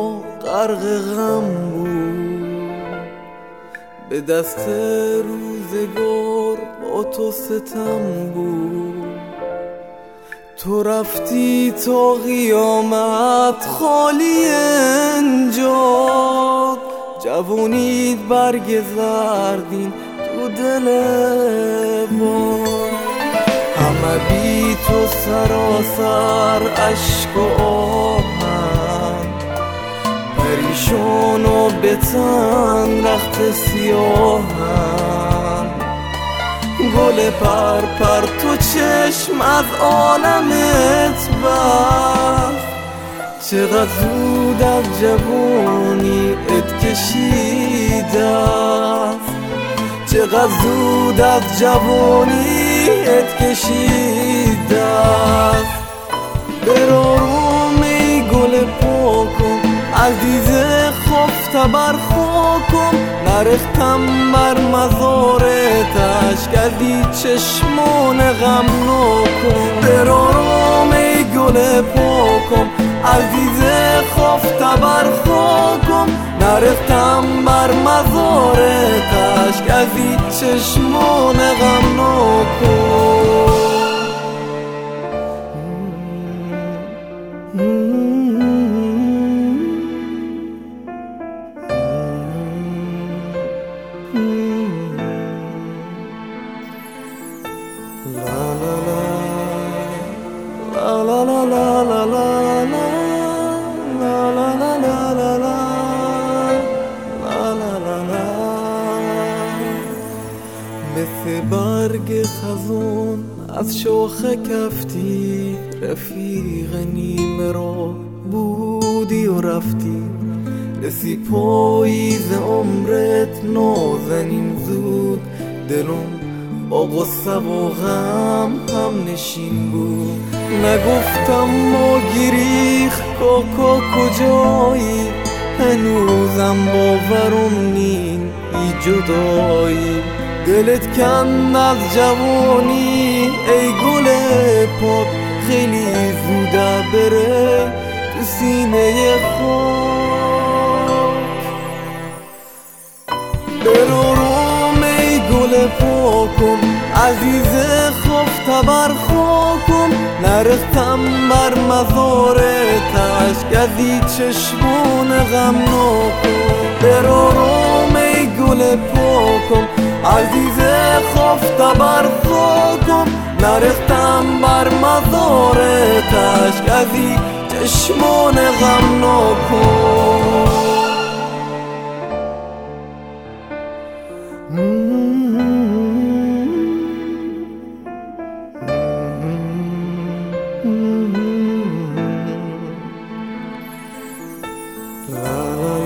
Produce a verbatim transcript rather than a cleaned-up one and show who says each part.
Speaker 1: و غرق غم بود، به دست روزگار با تو ستم بود. تو رفتی تا قیامت خالی انجاد، جوونید برگ زردین تو دل باد. همه بی تو سراسر عشق و آهن، پریشان و به تن رخت سیاهن. گل پر پر تو چشم از عالمت بست، چقدر زود از جوانی ات کشیده است، چقدر زود از جوانی ات کشیده است. برارم ای گل پاکم عزیز خفته بر خاکم، نرختم بر مزارتش کردی چشمان غمناکم. برارم ای گل پاکم عزیز خفته بر خاکم، نرفتم بر مزارتش کردی چشمان غمناکم. مثل برگ خزون از شاخ کفتی، رفیق نیمه را بودی و رفتی. رسی پاییز عمرت نازنین زود، دلم با غصه و غم هم نشین بود. نگفتم ما گریخ کاکا کجایی، هنوزم باورم نین ای جدایی. دلت کند از جوانی ای گل پاک، خیلی زوده بره تو سینه خاک. برارم ای گل پاکم عزیز خفته بر خاکم، نرختم بر مزارتش کردی چشمون غمناکم. برارم ای گل پاکم عزیز خفته بر خاکم، نرختم بر مزارتش کردی چشمون غمناکم. La la